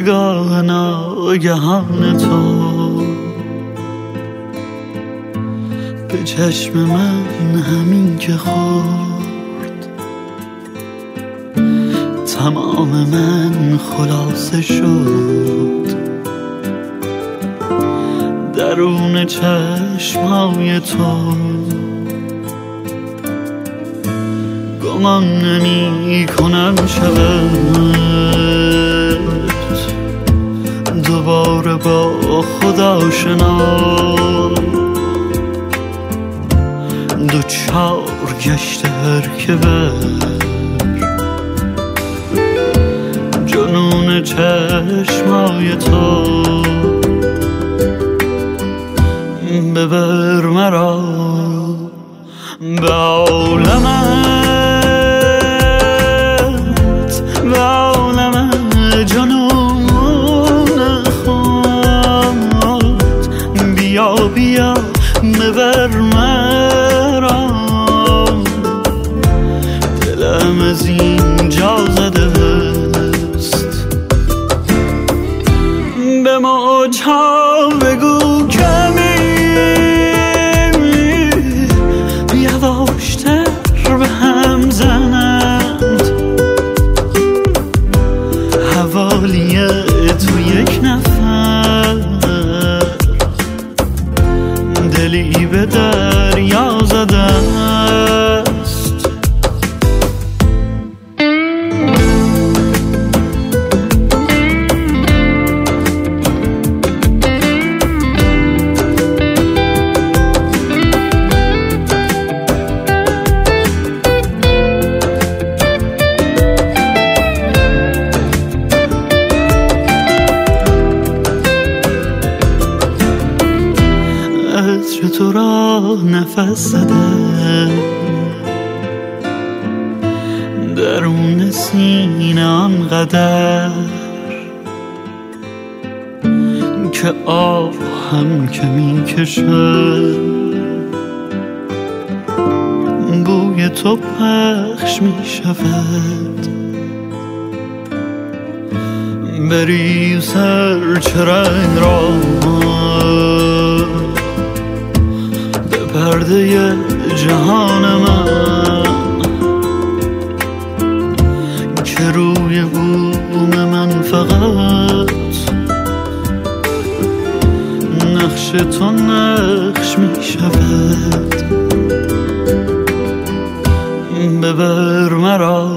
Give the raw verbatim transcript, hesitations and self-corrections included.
نگاه ناگهان تو به چشم من همین که خورد، تمام من خلاصه شد. درون چشمای تو گمان نمی کنم شود دوباره با خدا شنا. دو چار گشته هر که بر جنون چشمای تو، ببر مرا به عالمت، به عالم جنون خود. بیا بیا ببر مرا، دلم از اینجا زده است. به موجها بگو کمی یواشتر به هم زنند، حوالی تو یک نفر دلی به دریا زده است. عطر تو را نفس زده درون سینه آنقدر که آب هم که می کشد. بوی تو پخش می شود، بری سر چرنگ را پرده جهان من که روی بوم من فقط نقش تو نقش می شود. ببر مرا